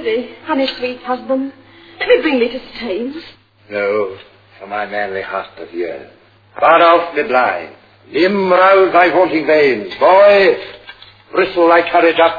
Susie, honey, sweet husband, let me bring thee to Staines. No, for my manly heart doth yearn. Bardolph be blind, limb rouse thy haunting veins. Boy, bristle thy courage up.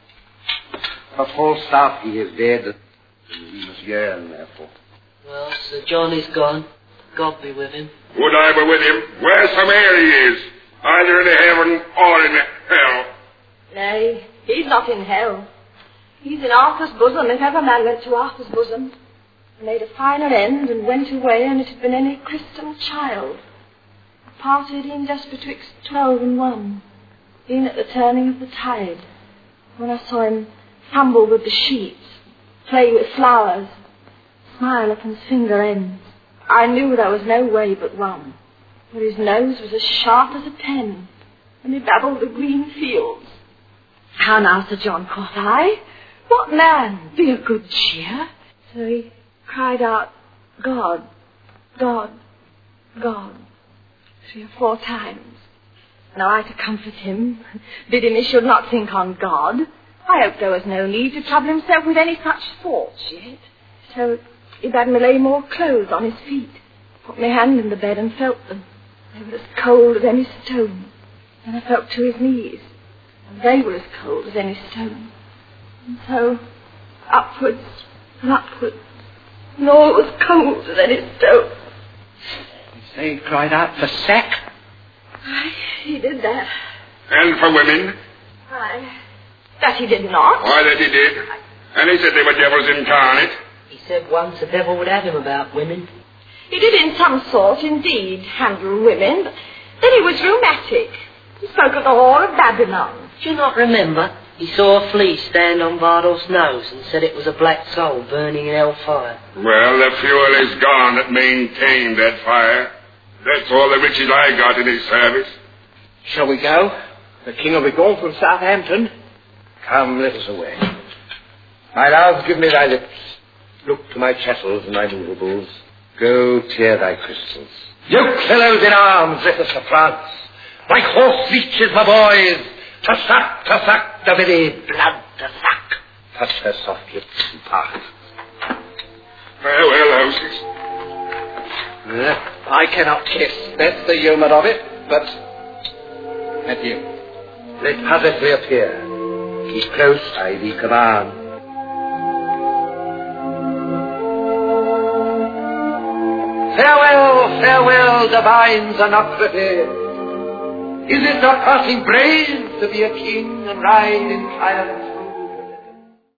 For Falstaff he is dead, and we must yearn therefore. Well, Sir John is gone. God be with him. Would I be with him? Wheresoever he is, either in heaven or in hell. Nay, he's not in hell. He's in Arthur's bosom, if ever man went to Arthur's bosom. Made a finer end and went away, and it had been any crystal child. Parted in just betwixt 12 and 1, in at the turning of the tide, when I saw him fumble with the sheets, play with flowers, smile at his finger ends. I knew there was no way but one, for his nose was as sharp as a pen, and he babbled the green fields. How now, Sir John, quoth I, what man, be of good cheer? So he cried out, God, God, God, 3 or 4 times. Now I to comfort him, bid him he should not think on God. I hoped there was no need to trouble himself with any such thoughts yet. So he bade me lay more clothes on his feet, put my hand in the bed and felt them. They were as cold as any stone. Then I felt to his knees, and they were as cold as any stone. And so, upwards and upwards, and all was cold as any stone. You say he cried out for sack? Aye, he did that. And for women? Aye, that he did not. Why, that he did. And he said they were devils incarnate. He said once the devil would have him about women. He did in some sort, indeed, handle women, but then he was rheumatic. He spoke of the Whore of Babylon. Do you not remember? He saw a flea stand on Bardolph's nose and said it was a black soul burning in hellfire. Well, the fuel is gone that maintained that fire. That's all the riches I got in his service. Shall we go? The king will be gone from Southampton. Come, let us away. My love, give me thy lips. Look to my chattels and my movables. Go tear thy crystals. You fellows in arms, let us to France. Like horse leeches, my boys. To suck, the very blood to suck. Touch her soft lips and part. Farewell, houses. I cannot kiss. That's the humour of it. But, adieu. Let others reappear. Keep close, I thee command. Farewell, farewell, divine Zenocrate. Is it not passing brave to be a king and ride in triumph